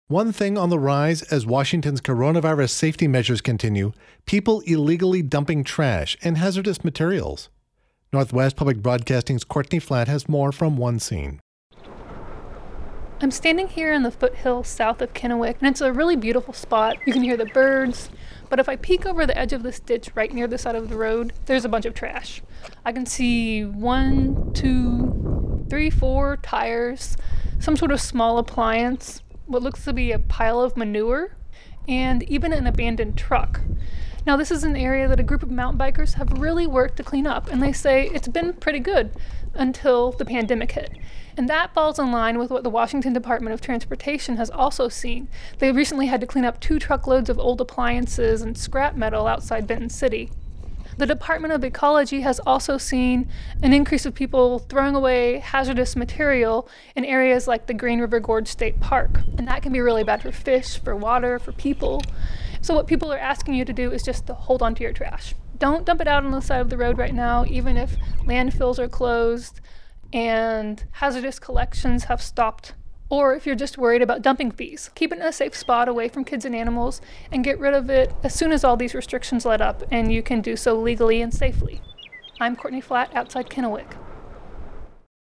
One thing on the rise as Washington's coronavirus safety measures continue, people illegally dumping trash and hazardous materials. Northwest Public Broadcasting's Courtney Flatt has more from one scene. I'm standing here in the foothills south of Kennewick, and it's a really beautiful spot. You can hear the birds, but if I peek over the edge of this ditch right near the side of the road, there's a bunch of trash. I can see 1, 2, 3, 4 tires, some sort of small appliance, what looks to be a pile of manure, and even an abandoned truck. Now, this is an area that a group of mountain bikers have really worked to clean up, and they say it's been pretty good until the pandemic hit. And that falls in line with what the Washington Department of Transportation has also seen. They recently had to clean up 2 truckloads of old appliances and scrap metal outside Benton City. The Department of Ecology has also seen an increase of people throwing away hazardous material in areas like the Green River Gorge State Park. And that can be really bad for fish, for water, for people. So what people are asking you to do is just to hold on to your trash. Don't dump it out on the side of the road right now, even if landfills are closed and hazardous collections have stopped. Or if you're just worried about dumping fees, keep it in a safe spot away from kids and animals and get rid of it as soon as all these restrictions let up, and you can do so legally and safely. I'm Courtney Flatt outside Kennewick.